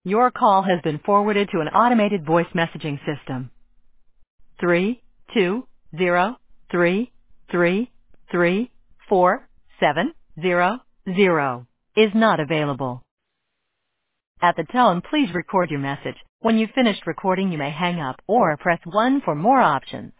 Your call has been forwarded to an automated voice messaging system. 320333470 is not available. At the tone, please record your message. When you've finished recording, you may hang up or press 1 for more options.